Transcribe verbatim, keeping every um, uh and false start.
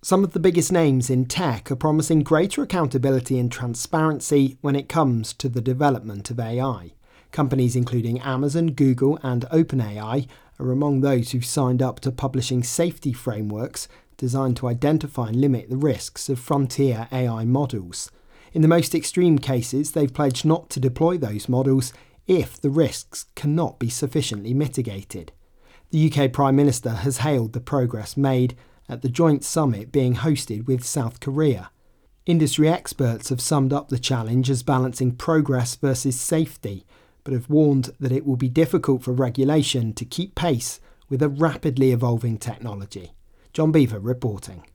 Some of the biggest names in tech are promising greater accountability and transparency when it comes to the development of A I. Companies including Amazon, Google and OpenAI are among those who've signed up to publishing safety frameworks designed to identify and limit the risks of frontier A I models. In the most extreme cases, they've pledged not to deploy those models if the risks cannot be sufficiently mitigated. The U K Prime Minister has hailed the progress made at the joint summit being hosted with South Korea. Industry experts have summed up the challenge as balancing progress versus safety, but have warned that it will be difficult for regulation to keep pace with a rapidly evolving technology. John Beaver reporting.